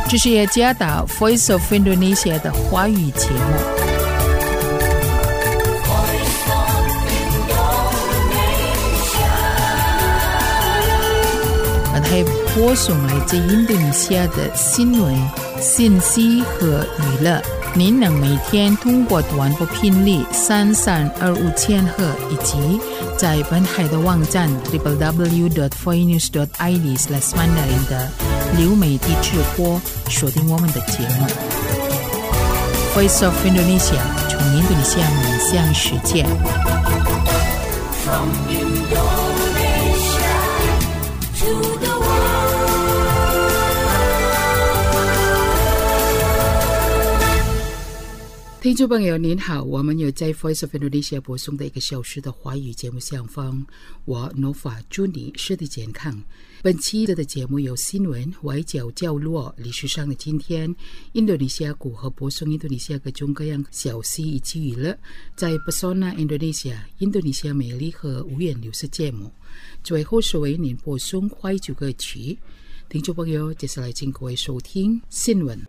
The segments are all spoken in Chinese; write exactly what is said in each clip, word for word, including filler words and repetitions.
这是雅加达 Voice of Indonesia 的华语节目。本台播送来自印度尼西亚的新闻、信息和娱乐。您能每天通过短波频率三三二五千赫，以及在本台的网站 double-u double-u double-u dot voinews dot i d slash mandarin 的流媒体直播锁定我们的节目。Voice of Indonesia 从印度尼西亚面向世界。From Indonesia to the world.听众朋友您好，我们有在 Voice of Indonesia 播送的一个小时的华语节目上方，我 Nova 祝你身体健康。本期的节目有新闻、外交角落、历史上的今天、印度尼西亚股和播送印度尼西亚各种各样消息以及娱乐，在 Pesona Indonesia 印度尼西亚美丽和无言流失节目。最后是为您播送怀旧歌曲。听众朋友，接下来请各位收听新闻。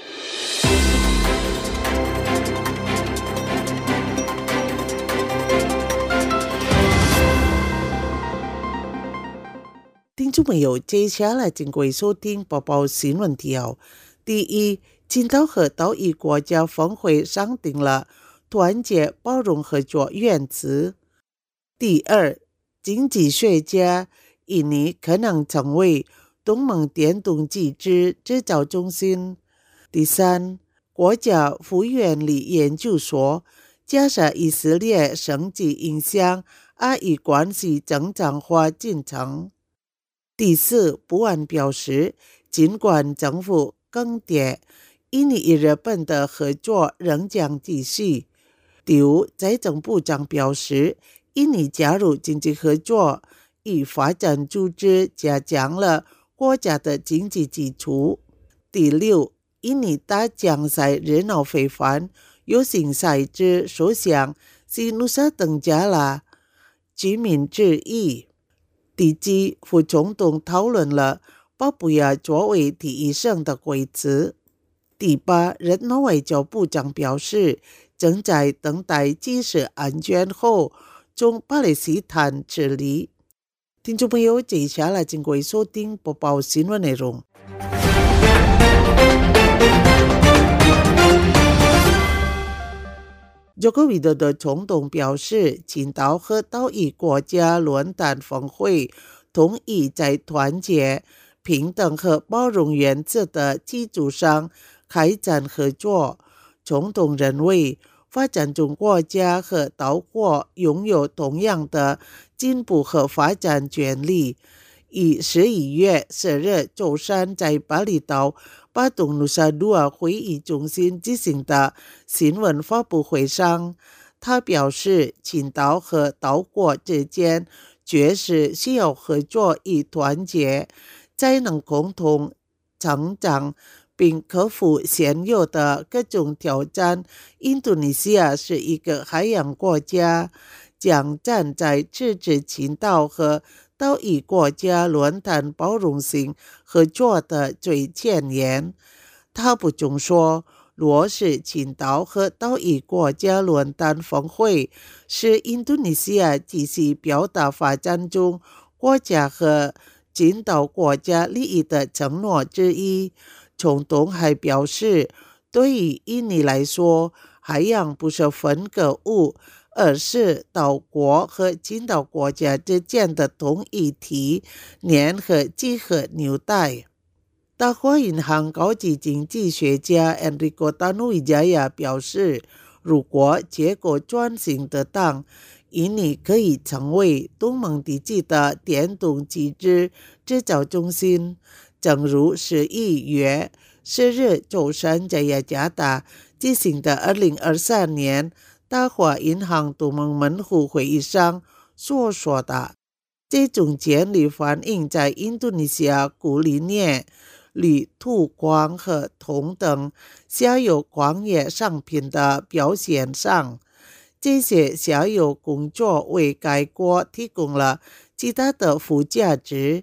听众朋友，接下来请各位收听播报新闻条。第一，青岛和岛屿国家峰会商定了团结、包容、合作原则。第二，经济学家印尼可能成为东盟电动机制制造中心。第三，国家复原力研究所加上以色列升级影响阿以关系正常化进程。第四，布安表示，尽管政府更迭，印尼与日本的合作仍将继续。第五，财政部长表示，印尼加入经济合作与发展组织加强了国家的经济基础。第六，印尼大奖赛热闹非凡，有新赛制首相是努萨登加拉居民致意。第七，副总统讨论了巴布亚作为第一省的规则。第八，日诺外交部长表示，正在等待即时安全后从巴勒斯坦撤离。听众朋友，接下来请各位收听播报新闻内容。Joko Widodo 总统表示，青岛和岛屿国家论坛峰会同意在团结、平等和包容原则的基础上开展合作。总统认为，发展中国家和岛国拥有同样的进步和发展权利。于十一月十日周三在巴厘岛巴东努萨杜尔会议中心进行的新闻发布会上，他表示，青岛和岛国之间确实需要合作与团结，才能共同成长并克服现有的各种挑战。印度尼西亚是一个海洋国家，将站在支持青岛和岛屿国家论坛包容性合作的最前沿。他补充说，落实青岛和岛屿国家论坛峰会是印度尼西亚继续表达发展中国家和近岛国家利益的承诺之一。总统还表示，对于印尼来说，海洋不是分割物，而是岛国和近岛国家之间的同一体，粘合结合纽带。大华银行高级经济学家 Enrico Tanuwijaya 表示，如果结果转型得当，印尼可以成为东盟地区的电动机制制造中心。正如十一月十日周三在雅加达进行的二零二三年大华银行东盟门户会议上所说的，这种建立反映在印度尼西亚钴锂镍、铝、土矿和铜等下游矿业商品的表现上。这些下游工作为该国提供了极大的附加值。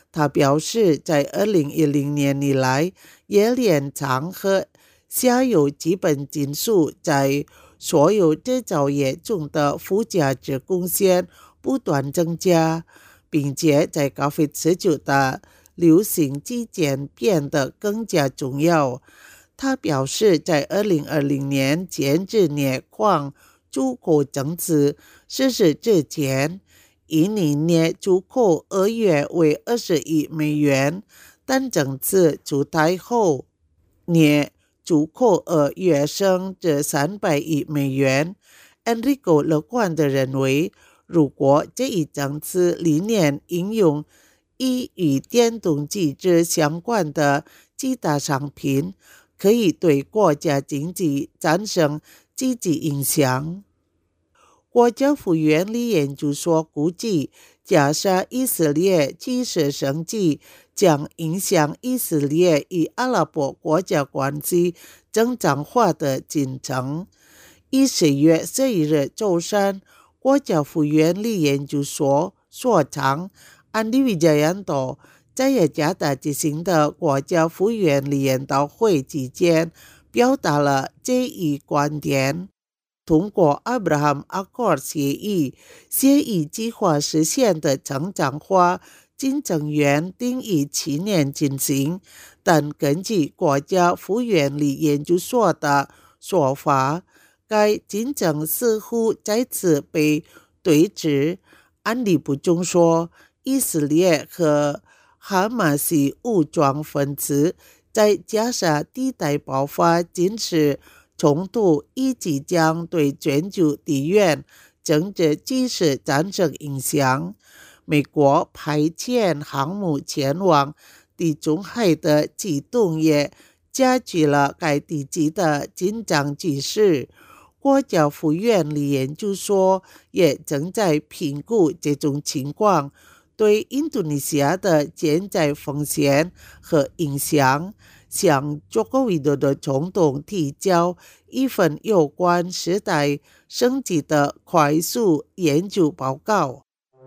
他表示，在二零一零年以来，冶炼厂和下游基本金属在所有制造业中的附加值贡献不断增加，并且在 COVID 十九 的流行期间变得更加重要。他表示，在二零二零年截至镍矿出口增值实施之前，印尼镍出口二月为二十亿美元，但增值出台后，镍出口额跃升至三百亿美元。Enrico 乐观地认为，如果这一增值理念应用以与电动机制相关的其他商品，可以对国家经济产生积极影响。国家复原力研究所估计，加沙以色列军事升级将影响以色列与阿拉伯国家关系正常化的进程。以十月十一日周三，国家复原力研究所所长安迪维加扬多在雅加达举行的国家复原力研讨会期间表达了这一观点。通过 Abraham Accord 协议，协议计划实现的成长化进程原定于七年进行，但根据国家复原力研究所的说法，该进程似乎再次被推迟。安利补充说，以色列和哈马斯武装分子在加沙地带爆发军事冲突，以及将对全球地缘政治局势产生影响。美国派遣航母前往地中海的举动也加剧了该地区的紧张局势。国家复原力研究所也正在评估这种情况对印度尼西亚的潜在风险和影响，向佐科维多的总统提交一份有关事态升级的快速研究报告。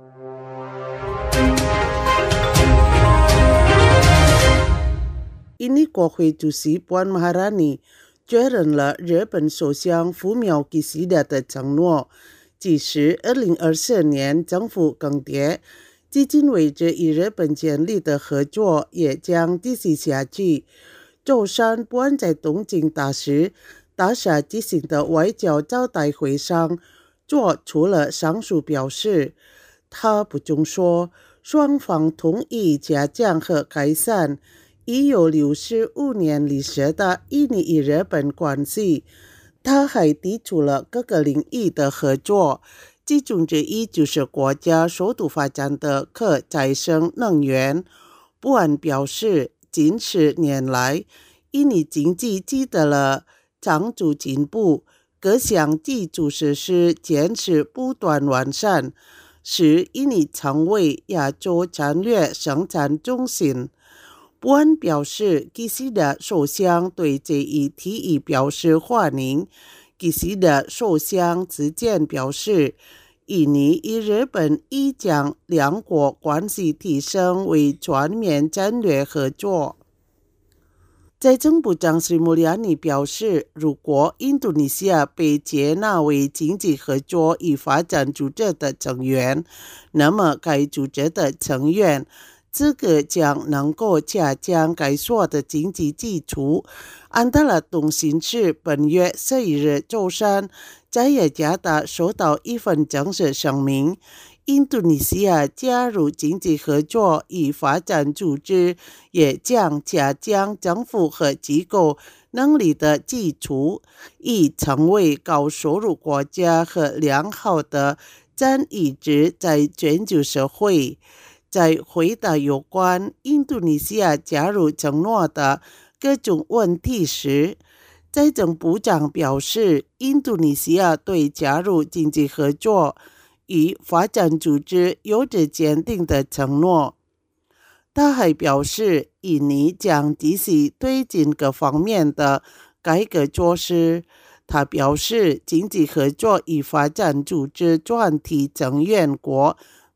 印尼国会主席Puan Maharani确认了日本首相福苗吉西达的承诺，即使二零二四年政府更迭，至今为止与日本建立的合作也将继续下去。周三，布安在东京大使大厦举行的外交招待会上做出了上述表示。他补充说，双方同意加强和改善已有六十五年历史的印尼与日本关系。他还提出了各个领域的合作，其中之一就是国家首都发展的可再生能源。布安表示，近十年来，印尼经济取得了长足进步，各项基础设施建设不断完善，使印尼成为亚洲战略生产中心。布安表示，吉西达首相对这一提议表示欢迎。吉西达首相之前表示，印尼与日本已将两国关系提升为全面战略合作。财政部长斯里穆里安尼表示，如果印度尼西亚被接纳为经济合作与发展组织的成员，那么该组织的成员这个将能够加强该所的经济基础。安达拉通讯社本月十一日周三在雅加达收到一份正式声明，印度尼西亚加入经济合作与发展组织，也将加强政府和机构能力的基础，以成为高收入国家和良好的占意志在全球社会。在回答有关印度尼西亚加入承诺的各种问题时，财政部长表示，印度尼西亚对加入经济合作与发展组织有着坚定的承诺。他还表示，印尼将继续推进各方面的改革措施。他表示，经济合作与发展组织专题成员国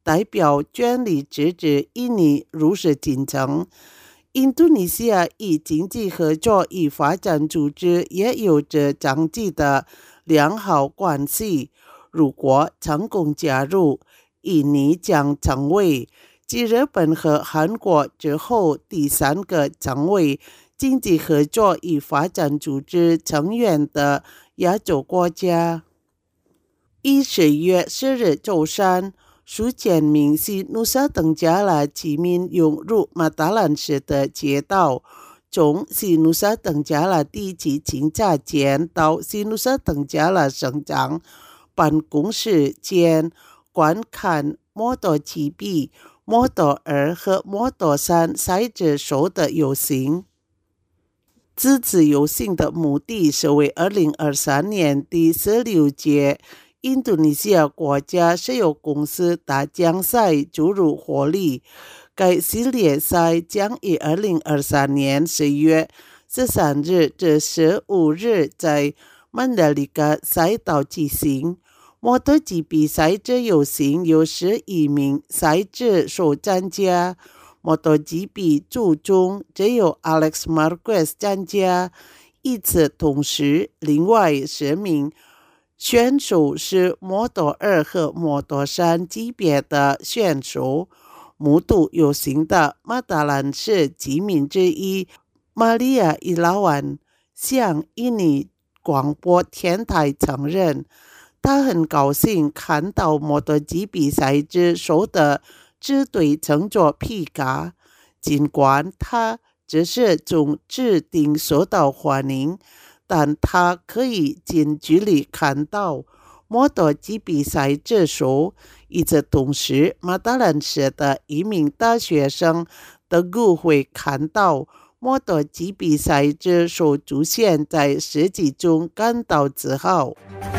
代表权力支持印尼入世进程。印度尼西亚与经济合作与发展组织也有着长期的良好关系。如果成功加入，印尼将成为继日本和韩国之后第三个成为经济合作与发展组织成员的亚洲国家。于十月十日周三，数千名西努沙登加拉居民涌入马达兰市的街道，从西努沙登加拉地区警察间到西努沙登加拉省长办公室间观看摩托骑比、摩托二和摩托三赛车手的游行。这次游行的目的是为二零二三年第十六届印度尼西亚国家石油公司大奖赛注入活力。该系列赛将于二零二三年十月十三日至十五日在曼德里加赛道进行。摩托机比赛这游行有十一名赛车手参加。摩托机比组中只有 Alex Marquez 参加。与此同时，另外十名选手是摩托二和摩托三级别的选手。目睹游行的马达兰市居民之一玛利亚伊拉万向印尼广播电台承认，他很高兴看到摩托机比赛之手的支队乘坐皮卡，尽管他只是从置顶受到欢迎，但他可以近距离看到摩托机比赛之手。与此同时，马达兰市的一名大学生德古会看到摩托机比赛之手出现在实际中感到自豪。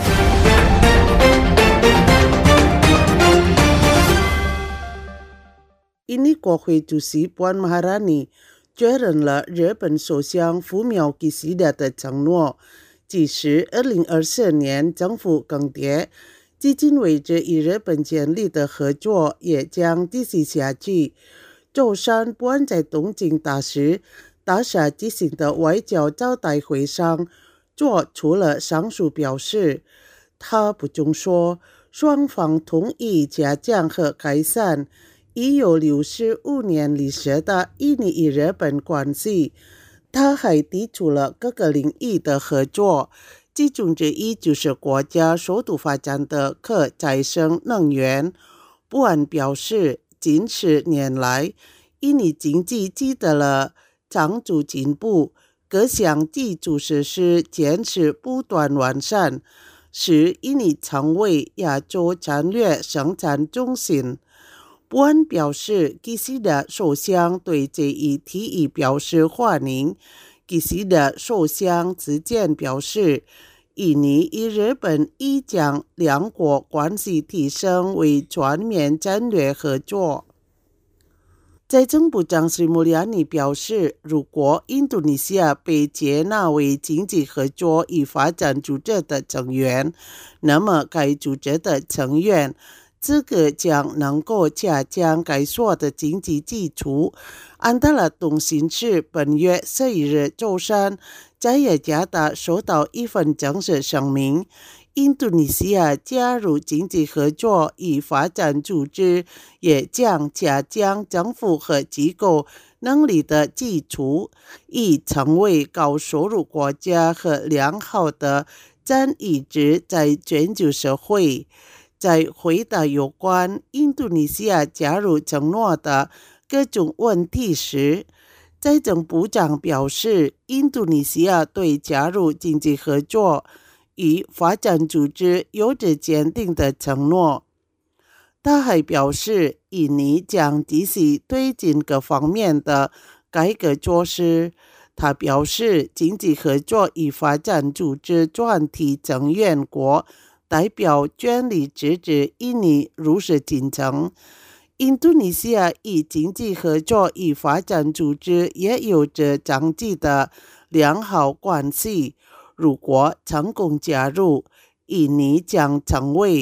印尼国会主席Puan Maharani确认了日本首相Fumio Kishida的承诺，即使二零二四年政府更迭，至今为止与日本建立的合作也将继续下去。周三Puan在东京大使大厦举行的外交招待会上做出了上述表示。他补充说，双方同意加强和改善已有六十五年历史的印尼与日本关系。他还提出了各个领域的合作，其中之一就是国家首都发展的可再生能源。Puan表示，近十年来，印尼经济取得了长足进步，各项基础设施建设不断完善，使印尼成为亚洲战略生产中心。Puan表示，基西达首相对这一提议表示欢迎。基西达首相之前表示，印尼与日本已将两国关系提升为全面战略合作。财政部长Sri Mulyani表示，如果印度尼西亚被接纳为经济合作与发展组织的成员，那么该组织的成员这个将能够加强该所的经济基础。安达拉通讯社本月十一日周三在雅加达收到一份正式声明，印度尼西亚加入经济合作与发展组织也将加强政府和机构能力的基础，以成为高收入国家和良好的占一值在全球社会。在回答有关印度尼西亚加入承诺的各种问题时，财政部长表示，印度尼西亚对加入经济合作与发展组织有着坚定的承诺。他还表示，印尼将继续推进各方面的改革措施。他表示，经济合作与发展组织专题成员国代表全力支持印尼入世进程。印度尼西亚与经济合作与发展组织也有着长期的良好关系。如果成功加入，印尼将成为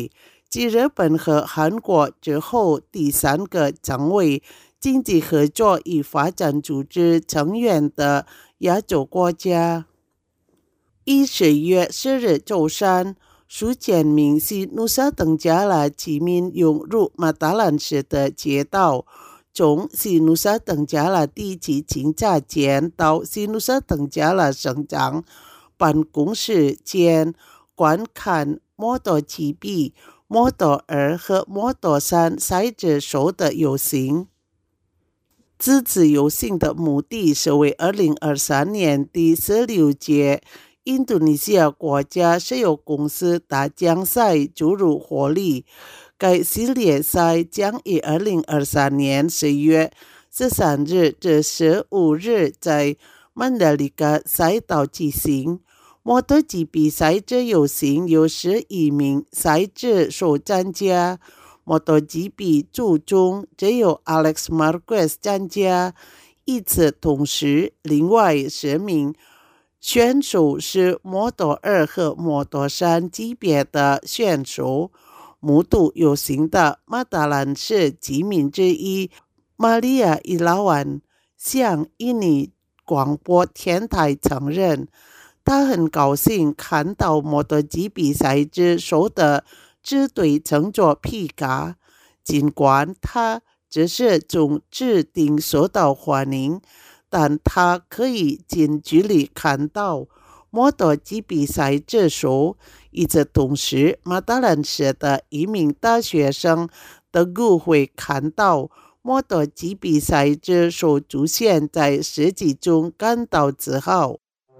继日本和韩国之后第三个成为经济合作与发展组织成员的亚洲国家。一十月四日周三，苏建明是努沙登加拉居民涌入马达兰市的街道，从西努沙登加拉地区警察间到西努沙登加拉省长办公室间观看摩托骑比、摩托二和摩托三赛车手的游行。这次游行的目的是为二零二三年第十六届印度尼西亚国家石油公司大奖赛注入活力。该系列赛将于二零二三年十月十三日至十五日在曼德里加赛道进行。摩托机比赛车游行有十一名赛车手参加，摩托机比组中只有 Alex Marquez 参加。与此同时，另外十名选手是摩托二和摩托三级别的选手。目睹游行的马达兰市居民之一玛利亚伊拉万向印尼广播电台承认，他很高兴看到摩托机比赛之手的支队乘坐皮卡，尽管他只是从指定受到欢迎，但他可以近距离看到摩托机比赛之手。与此同时，马达兰市的一名大学生德古会看到摩托机比赛之手出现在实际中感到自豪。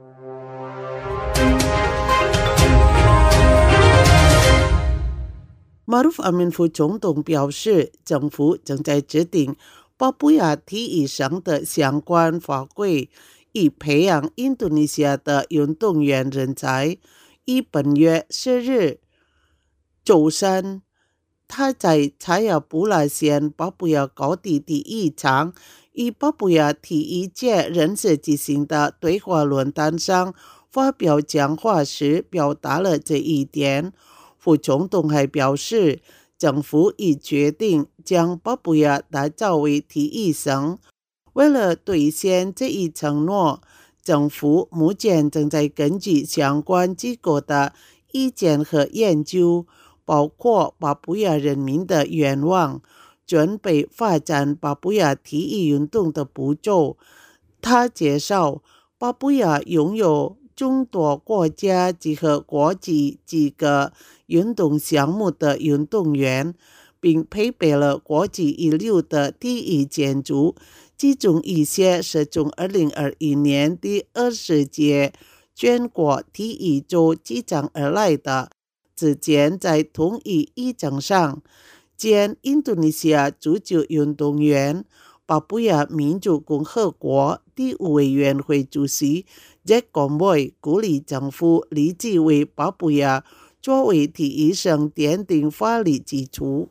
马鲁夫阿敏副总统表示，政府正在制定巴布亚体育省的相关法规，以培养印度尼西亚的运动员人才。于本月四日周三，他在查亚布拉县巴布亚高地第一场与巴布亚体育界人士进行的对话论坛上发表讲话时表达了这一点。副总统还表示，政府已决定将巴布亚打造为体育省。为了兑现这一承诺，政府目前正在根据相关机构的意见和研究，包括巴布亚人民的愿望，准备发展巴布亚体育运动的步骤。他介绍，巴布亚拥有众多国家及和国际几个运动项目的运动员，并配备了国际一流的体育建筑，其中一些是从二零二一年第二十届全国体育周集长而来的。之前在同一议程上，前印度尼西亚足球运动员、巴布亚民主共和国第五委员会主席 Jack Conboy 鼓励政府立即为巴布亚作为体育省奠定法律基础。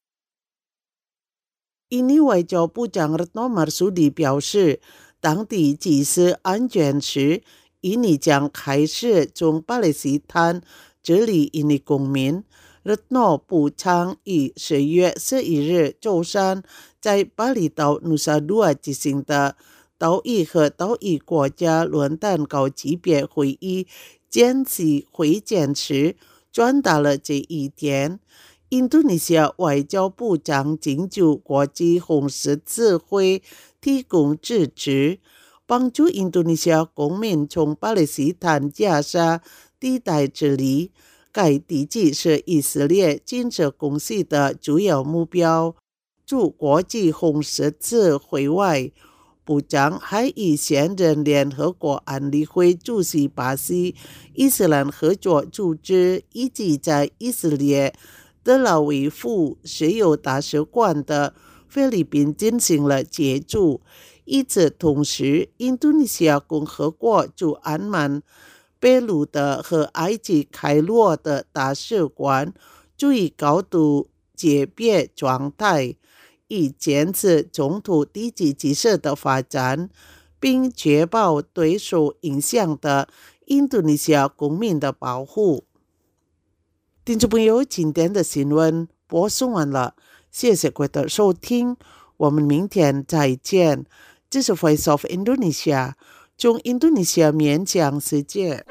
印尼外交部长 Retno Marsudi 表示，当地即使安全时，印尼将开始从巴勒斯坦治理印尼公民。Retno 部长于十月十一日周三在巴厘岛努沙杜瓦进行的岛屿和岛屿国家论坛高级别会议间隙会见时传达了这一点。印度尼西亚外交部将请求国际红十字会提供支持，帮助印度尼西亚公民从巴勒斯坦加沙地带撤离。该地区是以色列建设公司的主要目标。驻国际红十字会外，部长还与现任联合国安理会主席巴西、伊斯兰合作组织以及在以色列德拉维夫石油大使馆的菲律宾进行了接触。与此同时，印度尼西亚共和国驻安曼、贝鲁德和埃及开罗的大使馆处于高度戒备状态，以坚持中土地区局势的发展，并确保对受影响的印度尼西亚公民的保护。听众朋友，今天的新闻播送完了，谢谢各位的收听，我们明天再见。这是 Voice of Indonesia， 从印度尼西亚面讲世界。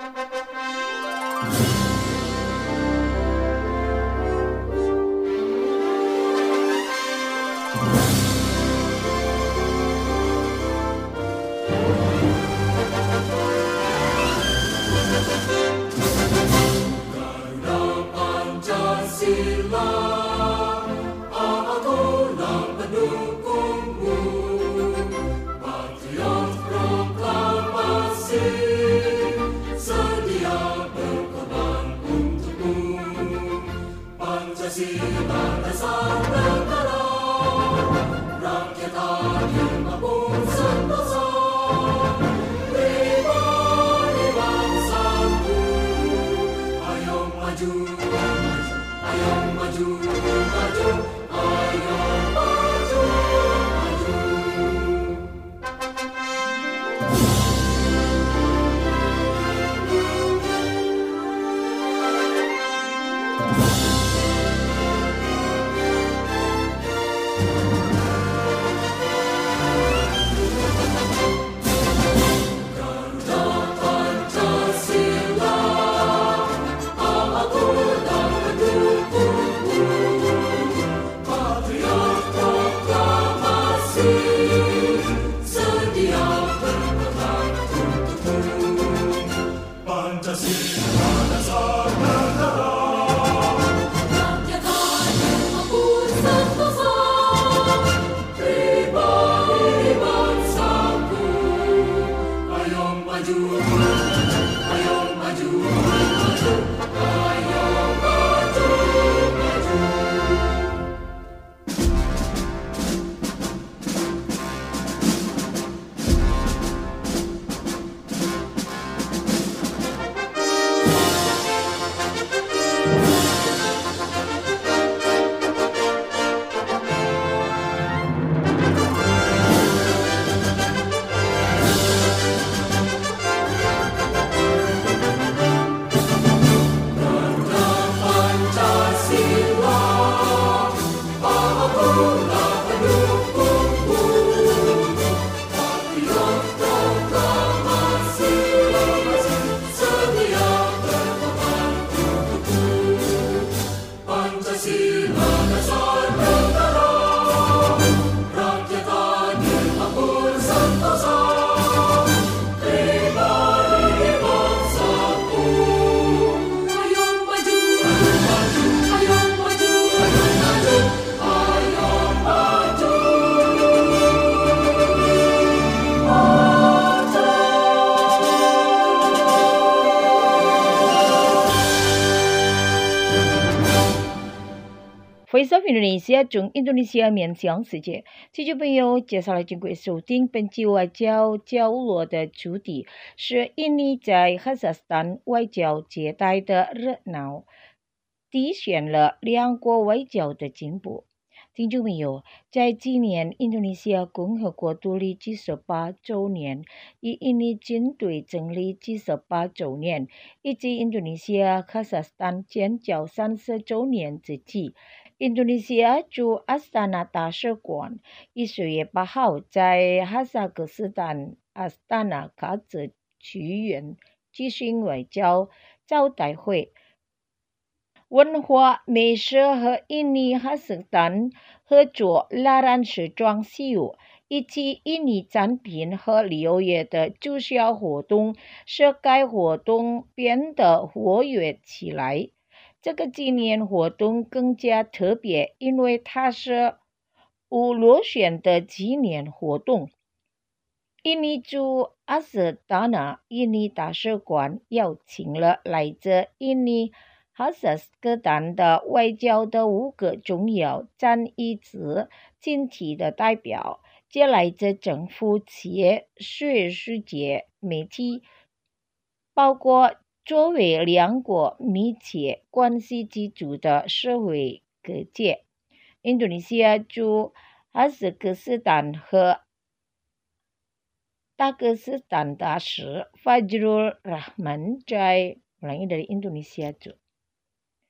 Voice of Indonesia 从印度尼西亚面向世界，听众朋友，接下来请各位收听本期外交角落的主题是印尼在哈萨克斯坦外交接待的热闹，体现了两国外交的进步。听众朋友，在今年印度尼西亚共和国独立七十八周年，以印尼军队成立七十八周年，以及印度尼西亚哈萨克斯坦建交三十周年之际，印度尼西亚驻阿斯塔纳大使馆于十月八号在哈萨克斯坦阿斯塔纳卡兹区院举行外交招待会，文化、美食和印尼哈萨克斯坦合作拉燃时装秀物以及印尼产品和旅游业的促销活动，使该活动变得活跃起来。这个纪念活动更加特别，因为它是无螺旋的纪念活动。印尼驻阿斯塔纳印尼大使馆邀请了来自印尼哈萨克斯坦的外交的五个重要占议职经体的代表，皆来自政府、企业、学术界、媒体，包括作为两国密切关系基础的社会各界。印度尼西亚驻哈萨克斯坦和达克斯坦大使 Fajrul Rahman 在 ulangi dari Indonesia 组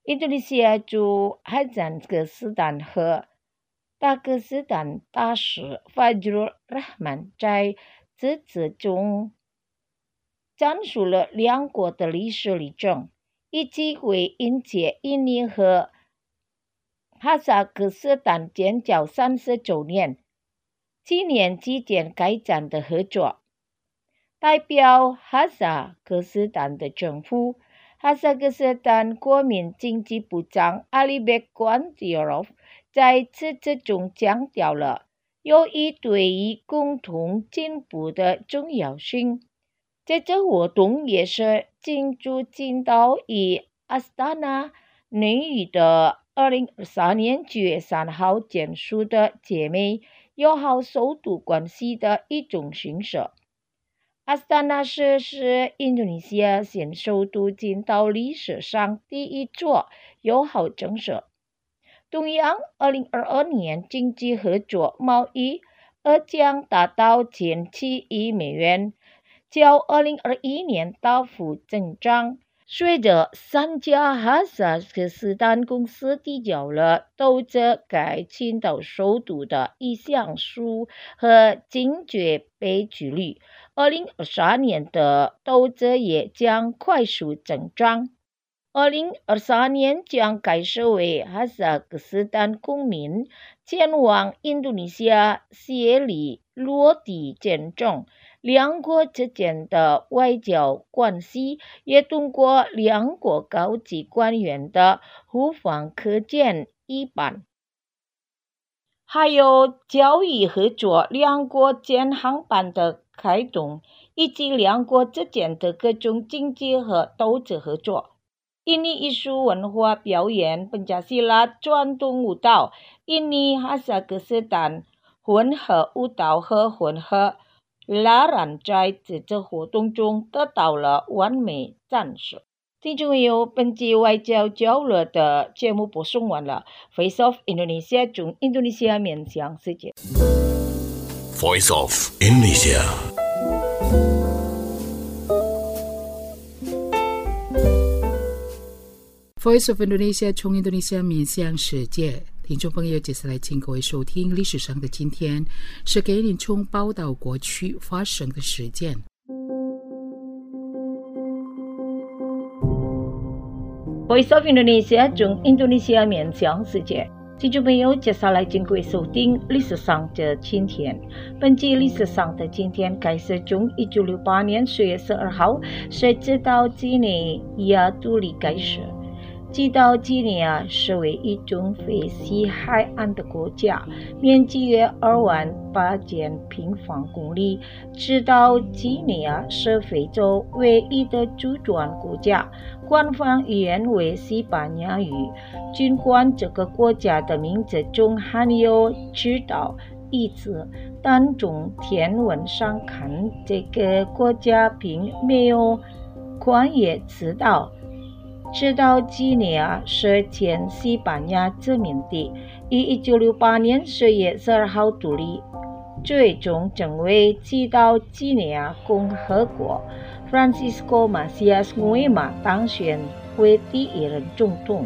印度尼西亚驻哈萨克斯坦和达克斯坦大使法朱尔·拉曼在致辞中讲述了两国的历史历程，以及为迎接印尼和哈萨克斯坦建交三十周年纪念期间开展的合作。代表哈萨克斯坦的政府，哈萨克斯坦国民经济部长阿里贝克万迪尔夫在致辞中强调了友谊对于共同进步的重要性。这次活动也是庆祝青岛与阿斯塔纳内与的二零二三年九月三号结束的姐妹友好首都关系的一种形式。阿斯塔纳市是印度尼西亚现首都青岛历史上第一座友好城市。同样，二零二二年经济合作贸易额将达到千七亿美元，较二零二一年大幅增长。随着三家哈萨克斯坦公司递交了投资该青岛首都的意向书和坚决被拒率，二零二三年的投资也将快速增长。二零二三年将开始为哈萨克斯坦公民前往印度尼西亚协力落地建中。两国之间的外交关系也通过两国高级官员的互访可见一斑。还有交易合作、两国间航班的开通，以及两国之间的各种经济和投资合作。印尼艺术文化表演、本加西拉传统舞蹈、印尼哈萨克斯坦混合舞蹈和混合拉然在这次活动中得到了完美展示。听众朋友，本期外交交流的节目播送完了。Voice of Indonesia 从印度尼西亚面向世界。 Voice of Indonesia。 Voice of Indonesia 从印度尼西亚面向世界。听众朋友，接下来请各位收听历史上的今天，是给您从报道过去发生的事件。 Voice of Indonesia 从印度尼西亚面向世界。听众朋友，接下来请各位收听历史上的今天。本期历史上的今天开始从一九六八年十月十二号，是直到几内亚独立开始。直到几内亚是为一种非西海岸的国家，面积约二万八千平方公里。直到几内亚是非洲唯一的主权国家，官方语言为西班牙语。尽管这个国家的名字中含有“知道”一词，但从天文上看，这个国家并没有跨越赤道。直到几内亚是前西班牙殖民地，于一九六八年十月十二号独立，最终成为直到几内亚共和国。Francisco Macias Nguema 当选为第一任总统。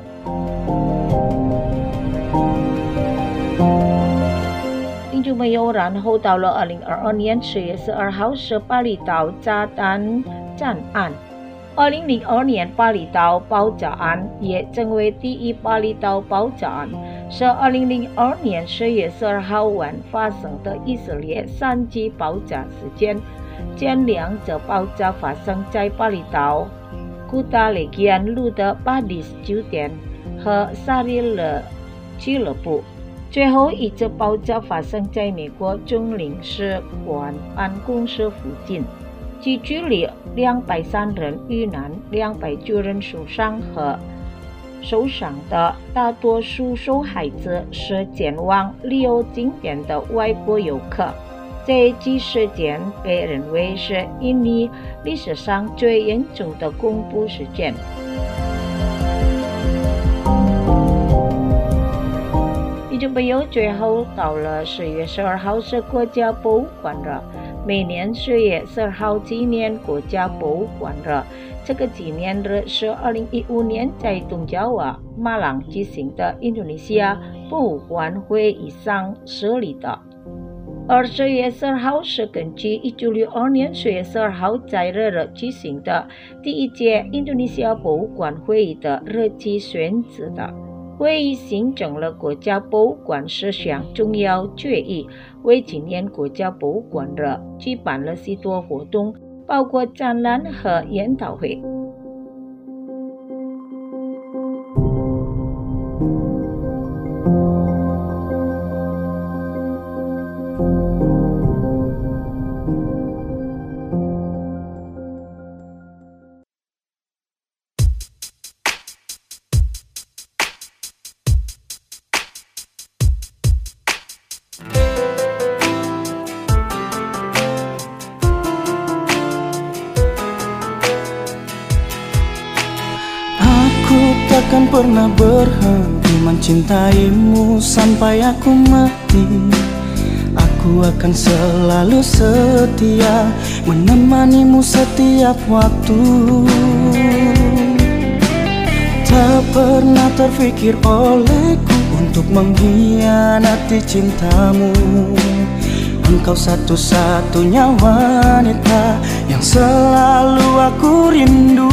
听众朋友，然后到了二零二二年十月十二号是巴厘岛炸弹战案。二零零二年巴厘岛爆炸案也成为第一巴厘岛爆炸案，是二零零二年十月十二号晚发生的以色列三级爆炸事件。前两者爆炸发生在巴厘岛古达雷吉安路的巴迪斯酒店和萨里勒俱乐部，最后一次爆炸发生在美国总领事馆办公室附近。其距离两百三人遇难，两百九人受伤和受伤的大多数受害者是前往旅游景点的外国游客。这起事件被认为是印尼历史上最严重的恐怖事件。听众朋友，最后到了十月十二号是国家博物馆日。 每年十月十二号纪念国家博物馆日。这个纪念日是二零一五年在东爪哇马朗举行的印度尼西亚博物馆会议上设立的。而十月十二号是根据一九六二年十月十二号在日日举行的第一届印度尼西亚博物馆会议的日期选址的。会议形成了国家博物馆十项重要决议，为纪念国家博物馆日举办了许多活动，包括展览和研讨会。 Takkan pernah berhenti mencintaimu sampai aku mati. Aku akan selalu setia menemanimu setiap waktu. Tak pernah terfikir olehku untuk mengkhianati cintamu. Engkau satu-satunya wanita yang selalu aku rindu.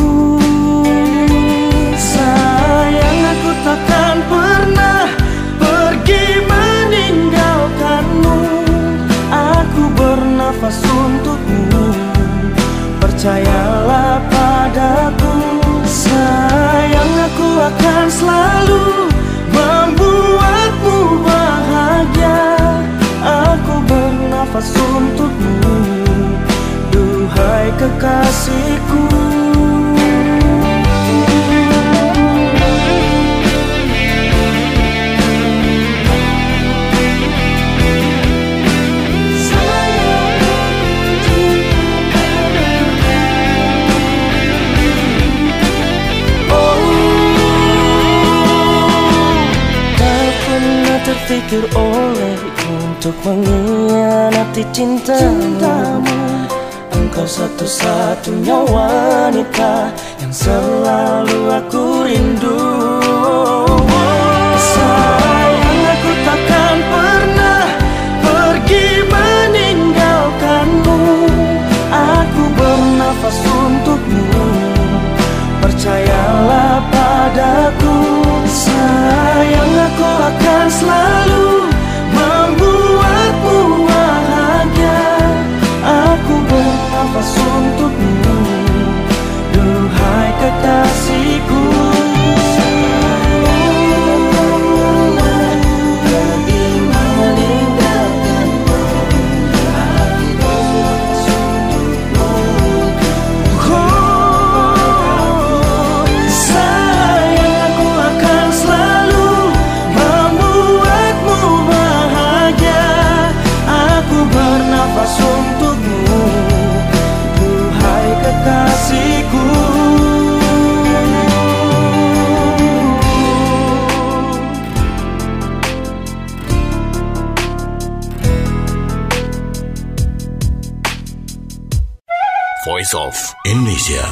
Sayang, aku takkan pernah pergi meninggalkanmu. Aku bernafas untukmu, percayalah padaku. Sayang, aku akan selalu membuatmu bahagia. Aku bernafas untukmu, duhai kekasihku. Terfikir olehku untuk mengkhianati cintamu. Engkau satu-satunya wanita yang selalu aku rindu. Sayang, aku takkan pernah pergi meninggalkanmu. Aku bernafas untukmu, percayalah padaku. Sayang, aku akan selalu membuatmu bahagia. Aku bernafas untukmu, duhai kekasihku. Pergi meninggalkanmu, aku bernafas untukmu. Oh, sayang, aku akan selalu membuatmu bahagia. Aku bernafas untukmu, duhai kekasihku. Voice of Indonesia.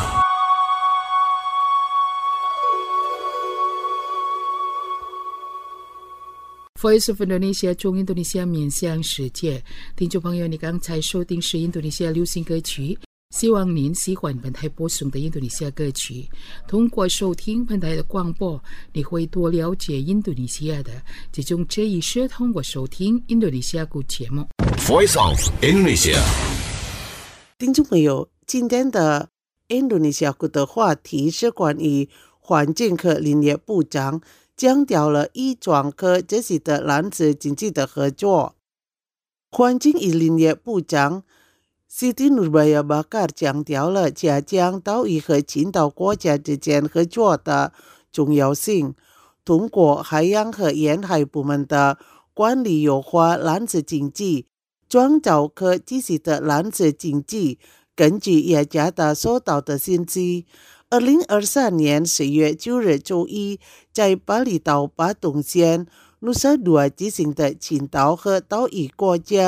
Voice of Indonesia 中印度尼西亚面向世界，听众朋友，你刚才收听是印度尼西亚流行歌曲，希望您喜欢本台播送的印度尼西亚歌曲。通过收听本台的广播，你会多了解印度尼西亚的这种这一是通过收听印度尼西亚歌节目。 Voice of Indonesia。 听众朋友，今天的印度尼西亚国的话题是关于环境和林业部长强调了一转和这些的蓝色经济的合作。环境与林业部长 Siti Nurbaya Bakar 强调了加强岛屿和群岛国家之间合作的重要性，通过海洋和沿海部门的管理优化蓝色经济，创造可持续的蓝色经济。根据雅加达收到的信息，二零二三年十月九日周一，在巴厘岛巴东县努萨杜举行的群岛和岛屿国家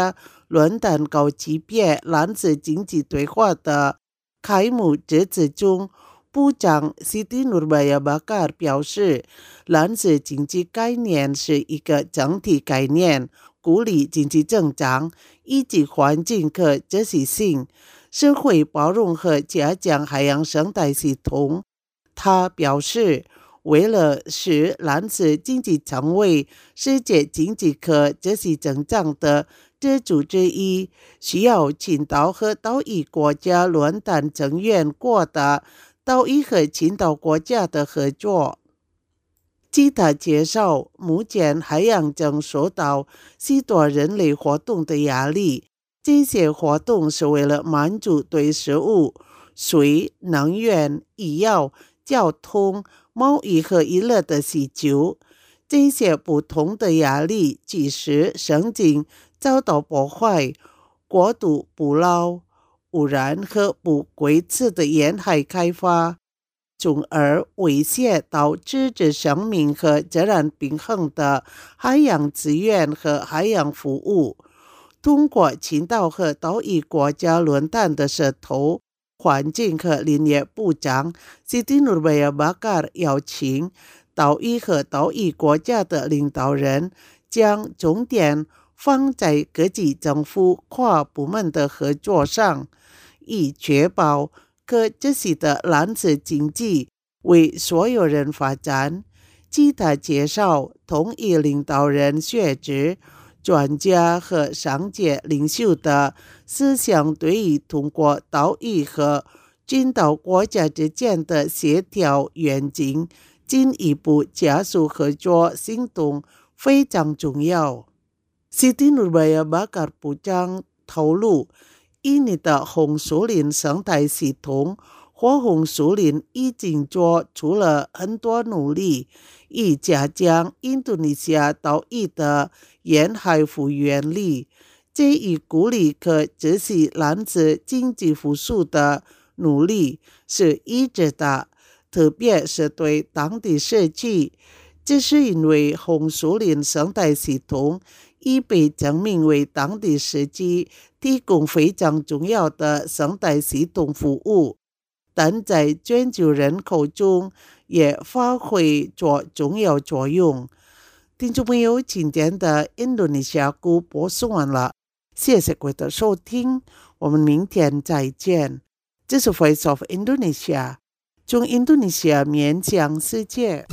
论坛高级别男子经济对话的开幕致辞中，部长 Siti Nurbaya Bakar 表示，男子经济概念是一个整体概念，鼓励经济增长，以及环境可持续性、社会包容和加强海洋生态系统。他表示，为了使蓝色经济成为世界经济可持续增长的支柱之一，需要青岛和岛屿国家论坛成员国的岛屿和青岛国家的合作。据他介绍，目前海洋正受到许多人类活动的压力，这些活动是为了满足对食物、水、能源、医药、交通、贸易和娱乐的需求。这些不同的压力即使生境遭到破坏、过度捕捞、污染和不规则的沿海开发，从而威胁到支持生命和自然平衡的海洋资源和海洋服务。通过青岛和岛屿国家论坛的舌头，环境和林业部长 Siti Nurbaya Bakar 邀请岛屿和岛屿国家的领导人将重点放在各级政府跨部门的合作上，以确保可持续的蓝色经济为所有人发展。据他介绍，同意领导人学者、专家和商界领袖的思想对于通过岛屿和群岛国家之间的协调远景进一步加速合作行动非常重要。Siti Nurbaya Bakar 部长透露，印尼的红树林生态系统火红树林已经做出了很多努力，以加强印度尼西亚岛屿的沿海复原力。这一鼓励可持续蓝色经济复苏的努力是一致的，特别是对当地社区。这是因为红树林生态系统已被证明为当地社区提供非常重要的生态系统服务，但在全球人口中也发挥着重要作用。听众朋友，今天的印度尼西亚故播送完了，谢谢各位的收听，我们明天再见。这是 Voice of Indonesia， 从印度尼西亚面向世界。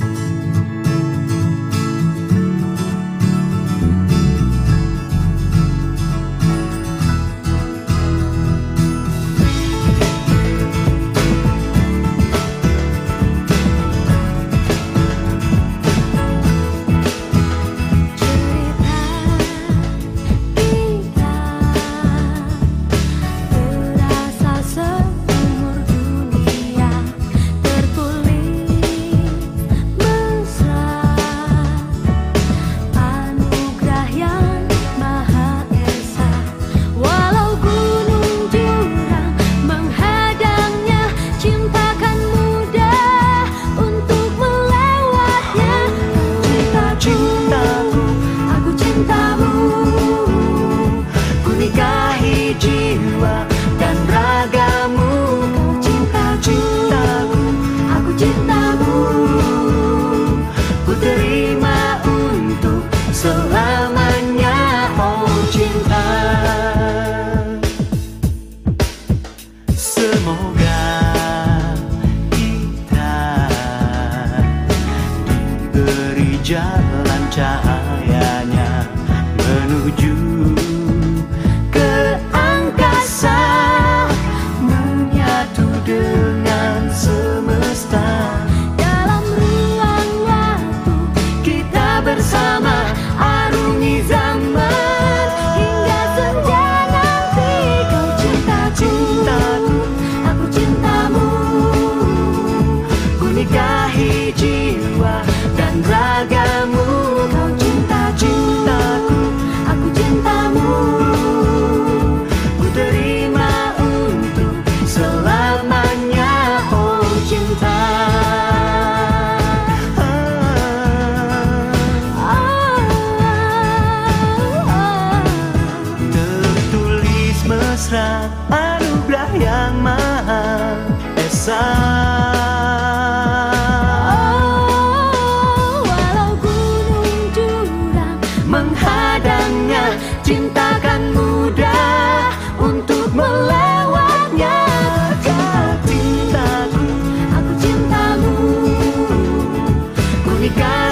Jalan cahayanya menuju ke angkasa, menyatu dengan semesta. Dalam ruang waktu kita bersama arungi zaman hingga senja nanti. Kau cintaku, aku cintamu, ku nikahi jiwa dan ragamu. Kau cinta cintaku, aku cintamu, ku terima untuk selamanya. Oh cinta.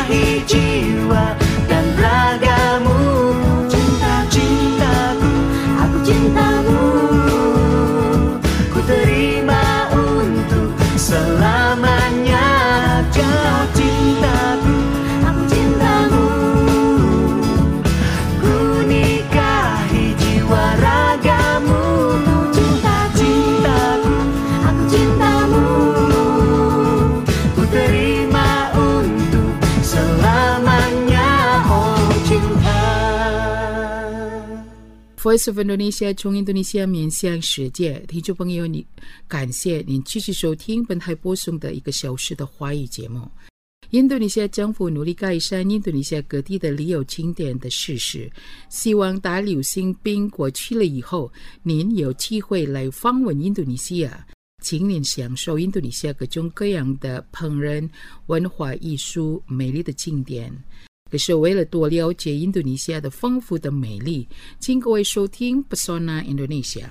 nikahi jiwa dan ragamu. Cinta-cintaku, aku cintamu, ku terima untuk selamanya. Kau cintaku, aku cintamu, ku nikahi jiwa ragamu. Cinta-cintaku, aku cintamu, ku terima untuk selamanya. Oh cinta。 Voice of Indonesia 从印度尼西亚面向世界，听众朋友，你感谢您继续收听本台播送的一个小时的华语节目。印度尼西亚政府努力改善印度尼西亚各地的旅游景点的设施，希望大流行病过去了以后，您有机会来访问印度尼西亚，请您享受印度尼西亚各种各样的烹饪、文化艺术、美丽的景点。可是为了多了解印度尼西亚的丰富的美丽，请各位收听 Pesona Indonesia。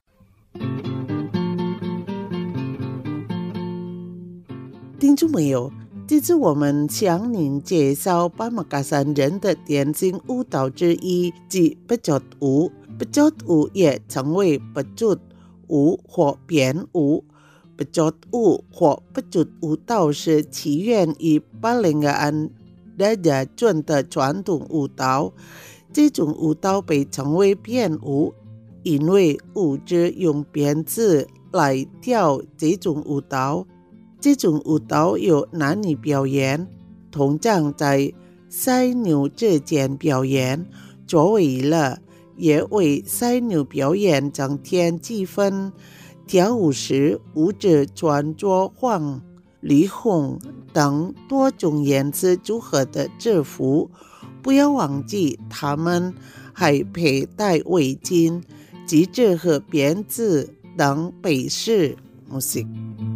听众朋友，这次我们向您介绍巴马嘎山人的典型舞蹈之一，即不脚舞。不脚舞也称为不จุด舞或扁舞。不脚舞或不จุด舞蹈是起源于巴林格安大家尊的传统舞蹈，这种舞蹈被称为扁舞，因为舞者用鞭子来跳这种舞蹈。这种舞蹈由男女表演，通常在赛牛之间表演，作为了也为赛牛表演增添气氛。跳舞时，舞者穿着黄、绿、红等多种颜色组合的制服，不要忘记他们还佩戴围巾、旗帜和鞭子等配饰。Musik。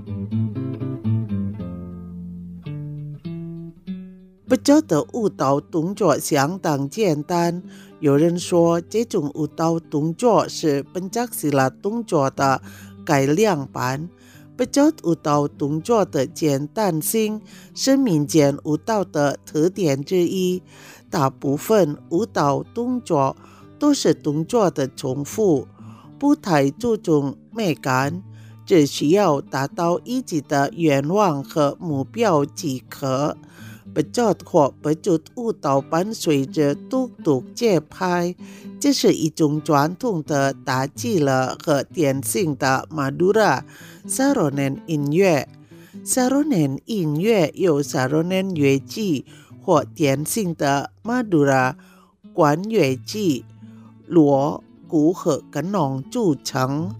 不脚的舞蹈动作相当简单，有人说这种舞蹈动作是本扎西拉动作的改良版。不脚舞蹈动作的简单性是民间舞蹈的特点之一，大部分舞蹈动作都是动作的重复，不太注重美感，只需要达到一己的愿望和目标即可。不脚或不จุด舞蹈伴随着独独节拍，这是一种传统的大吉乐和典型的马杜拉萨罗嫩音乐。萨罗嫩音乐由萨罗嫩乐器或典型的马杜拉管乐器、锣、鼓和根农组成。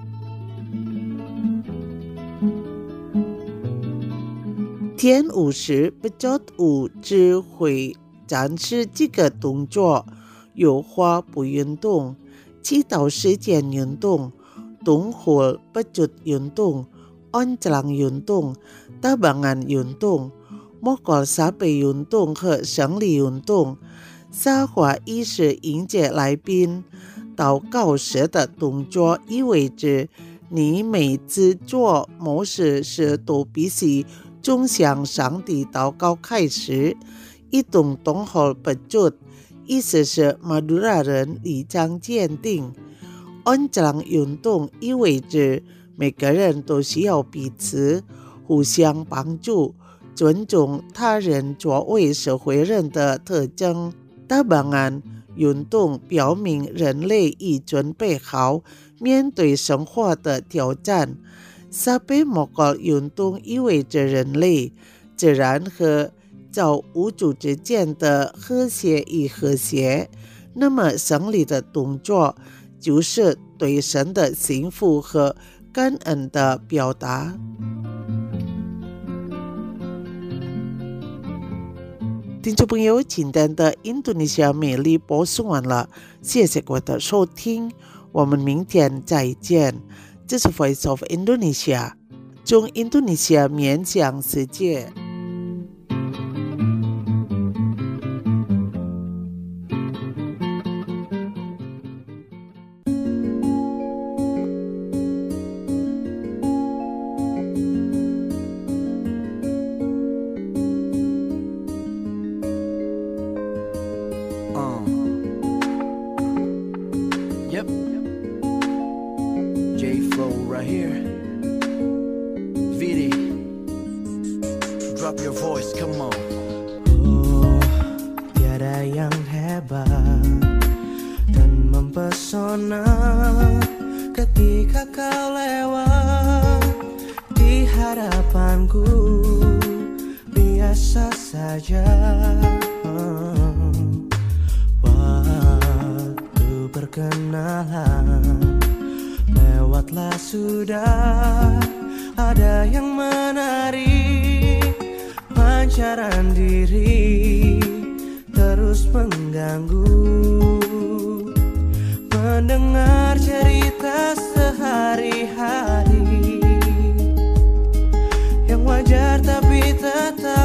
天舞时，不脚舞只会展示几个动作，有花步运动、祈祷时间运动、东河不脚运动、安trang运动、tabangan运动、mokol sape运动和胜利运动。撒花仪式迎接来宾，祷告时的动作意味着你每次做某事时都必须从向上帝祷告开始。一动动后不จุด，意思是马杜拉人立场坚定。安trang运动意味着每个人都需要彼此互相帮助，尊重他人作为社会人的特征。tabangan运动表明人类已准备好面对生活的挑战。sape mokol运动意味着人类、自然和造物主之间的和谐与和谐。那么胜利的动作就是对神的幸福和感恩的表达。听众朋友，今天的印度尼西亚美丽播送完了，谢谢各位的收听，我们明天再见。这是 Voice of Indonesia， 从印度尼西亚面向世界。 ketika kau lewat di hadapanku biasa saja. Waktu berkenalan lewatlah sudah, ada yang menarik, pancaran diri terus mengganggu. Mendengar cerita sehari-hari yang wajar tapi tetap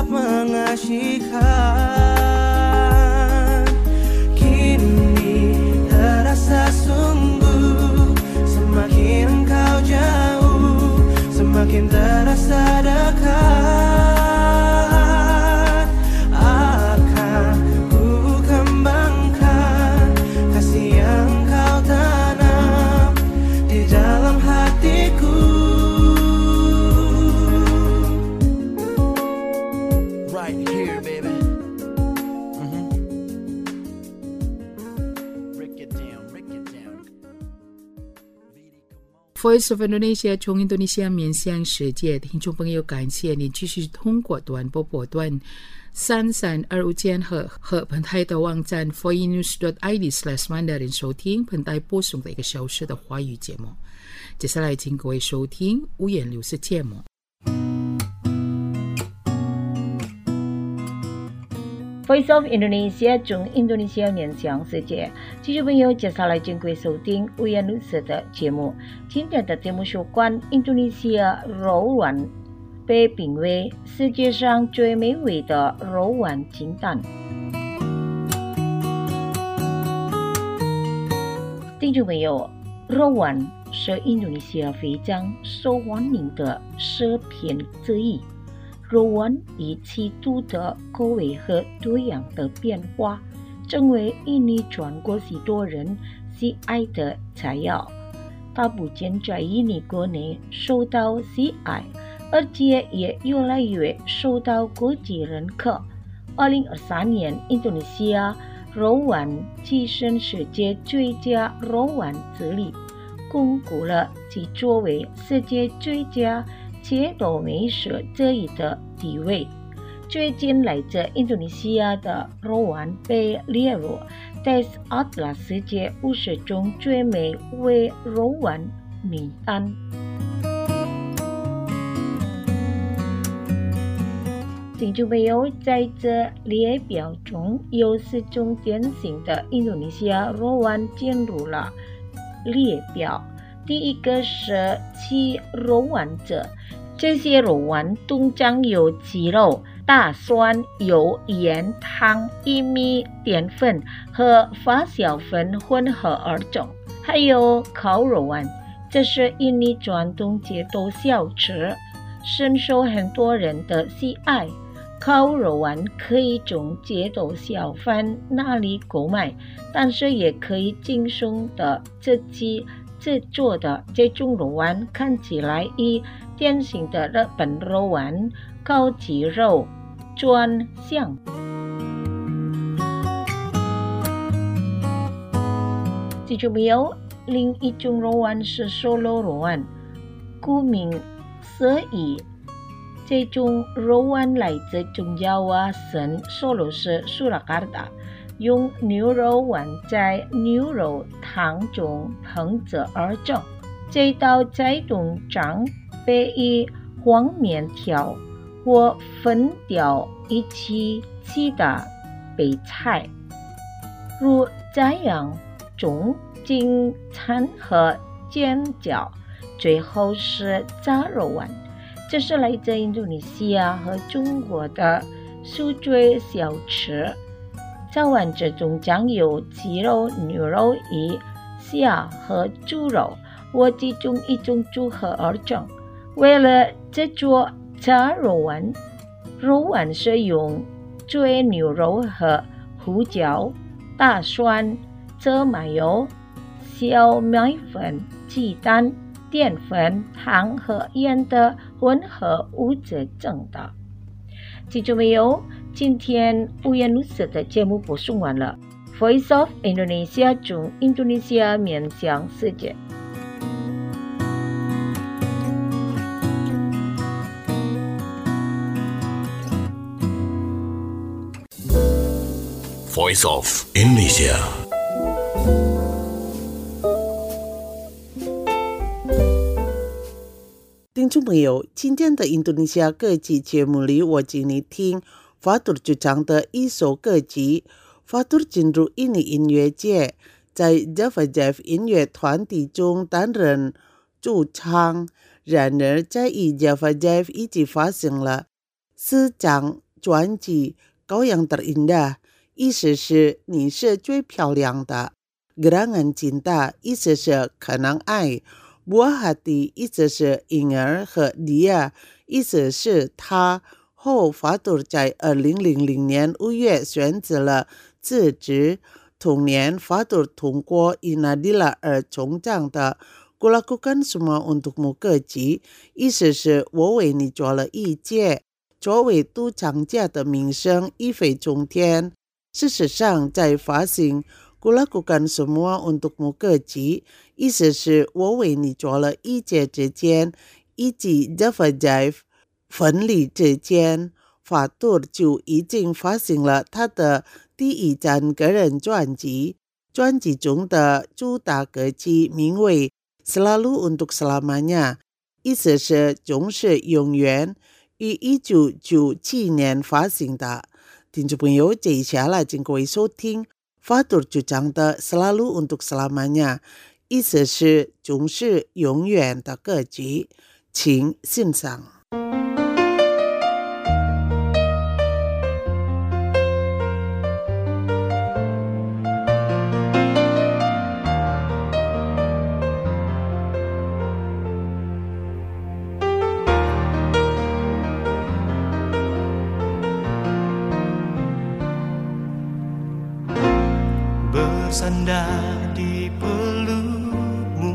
mengasyikkan. Kini terasa sungguh, semakin kau jauh semakin terasa dekat. Akan ku kembangkan kasih yang kau tanam di dalam hatiku. Right here, baby. Mm-hmm. Break it down, break it down. Voice of Indonesia 从印度尼西亚面向世界，听众朋友，感谢你继续通过短波波段三三二五间和和本台的网站 voinews dot i d slash mandarin 收听本台播送的一个小时的华语节目。接下来请各位收听五颜六色节目。 Voice of Indonesia 从印度尼西亚面向世界，听众朋友，接下来请各位收听五颜六色的节目。今天的节目有关印度尼西亚柔软被评为世界上最美味的柔软金蛋。听众朋友，柔软是印度尼西亚非常受欢迎的食品之一。柔软以其独特口味和多样的变化，成为印尼全国许多人喜爱的菜肴。它不仅在印尼国内受到喜爱，而且也越来越受到国际认可。二零二三年，印度尼西亚柔软跻身世界最佳柔软之力，巩固了其作为世界最佳街头美食之一的地位。最近来自印度尼西亚的柔软被列入 Taste Atlas 世界五十种最美味柔软名单。听众朋友，在这列表中有四种典型的印度尼西亚柔软进入了列表。第一个是鸡柔软者，这些柔软通常有鸡肉、大蒜、油、盐、糖、玉米、淀粉和发酵粉混合而成。还有烤肉丸，这是印尼传统街头小吃，深受很多人的喜爱。烤肉丸可以从街头小贩那里购买，但是也可以轻松的自己制作的这种肉丸看起来与典型的日本肉丸烤鸡肉专像。记住没有？另一种肉丸是瘦肉肉丸，顾名思义，这种肉丸来自中亚瓦省索罗斯苏拉卡达，用牛肉丸在牛肉汤中烹制而成。这道菜通常被与黄面条或粉条一起吃的备菜，如这样中经餐和煎饺，最后是炸肉丸。这是来自印度尼西亚和中国的酥嘴小吃。炸丸子中将有鸡肉、牛肉、鱼、虾和猪肉或其中一种组合而成。为了制作炸肉丸，肉丸是用醉牛肉和胡椒、大蒜、芝麻油、小麦粉、鸡蛋、淀粉、糖和盐的混合物质整的。记住没有？今天五颜六色的节目播送完了。Voice of Indonesia 从印度尼西亚面向世界。 Voice of Indonesia. 听众朋友，今天的印度尼西亚歌集节目里，我请你听法杜主唱的一首歌集。法杜进入印尼音乐界，在 Java Jive 音乐团体中担任主唱。然而，在与 Java Jive 一起发行了四张专辑，高扬terindah，意思是你是最漂亮的。Gerangan Cinta，意思是可能爱。Buah Hati，意思是婴儿和 Dia，意思是他。后法杜在二零零零年五月选择了辞职。同年，法杜通过 Inadila 而成长的 Kulakukan Semua Untukmu 歌集，意思是我为你做了一切。作为独唱家的名声一飞冲天。事实上，在发行 Kulakukan Semua Untukmu 歌集，意思是我为你做了一切之间，以及 Java Jive 分离之间，法杜就已经发行了他的第一张个人专辑。专辑中的主打歌曲名为 Selalu Untuk Selamanya， 意思是总是永远，于一九九七年发行的。听众朋友，接下来请各位收听法杜主唱的 Selalu Untuk Selamanya， 意思是总是永远的歌曲，请欣赏。 Bersandar di pelukmu,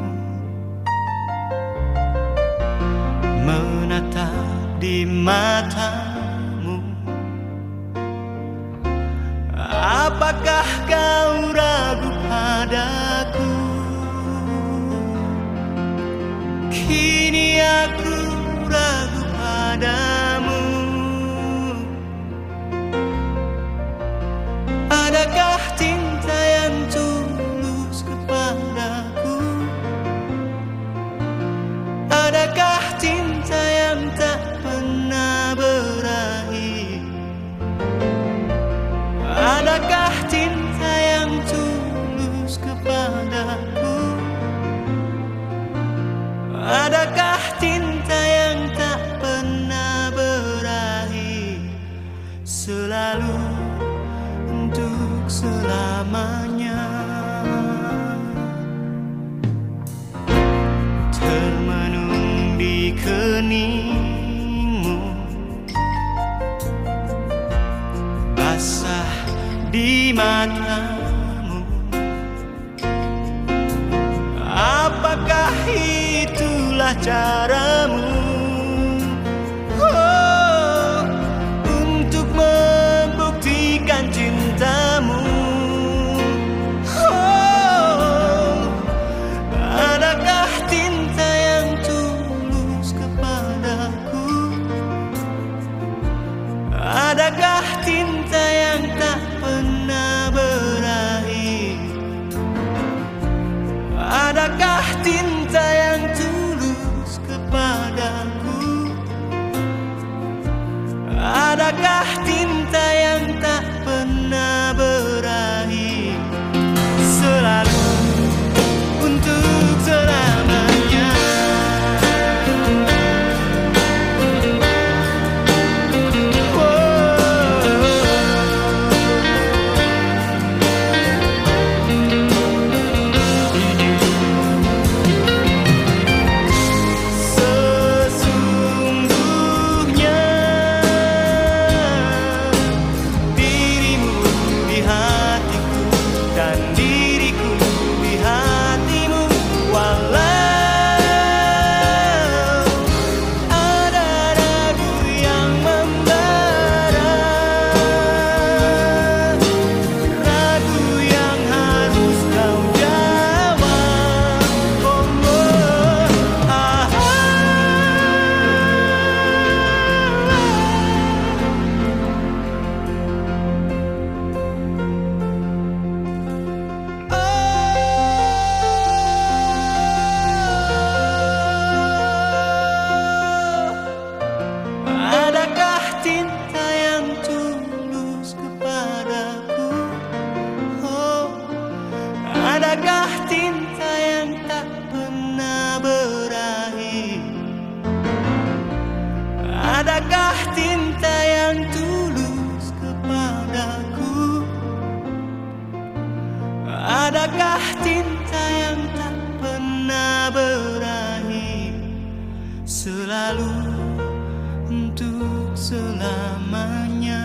menatap di matamu. Apakah kau ragu padaku? Kini aku ragu padamu. Adakah cinta yang tulus kepadaku? Adakah cinta yang tak pernah berakhir? Adakah cinta yang tulus kepadaku? Adakah cinta yang tak pernah berakhir? Selalu untuk selamanya. Termenung di keningmu, basah di matamu. Apakah itulah caramu? Oh, untuk membuktikan cintamu. Oh, adakah cinta yang tulus kepadaku? Adakah cinta yang tak pernah berakhir? Adakah cinta yang tulus kepadaku? Adakah cinta yang tak pernah berakhir selalu untuk selamanya?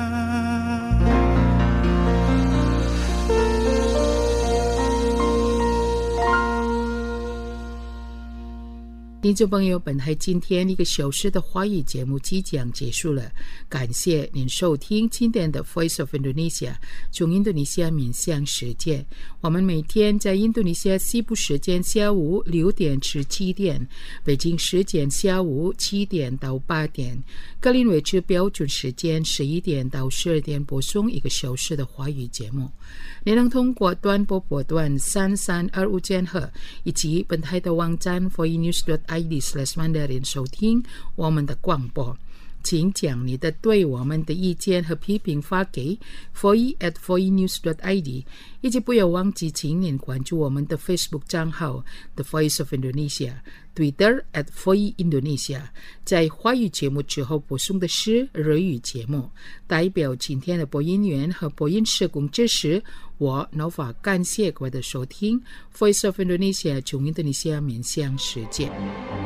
听众朋友，本台今天一个小时的华语节目即将结束了，感谢您收听今天的 Voice of Indonesia 从印度尼西亚面向世界。我们每天在印度尼西亚西部时间下午六点至七点，北京时间下午七点到八点，格林威治标准时间十一点到十二点播送一个小时的华语节目。您能通过短波波段三三二五千赫以及本台的网站 voinews dot i d slash mandarin 收听我们的广播。请将你的对我们的意见和批评发给 voice at voinews dot i d， 以及不要忘记请您关注我们的 Facebook 账号 The Voice of Indonesia， Twitter at Voice Indonesia。 在华语节目之后播送的是日语节目。代表今天的播音员和播音社工支持，我 Nova 感谢各位的收听。 Voice of Indonesia 从印度尼西亚面向世界。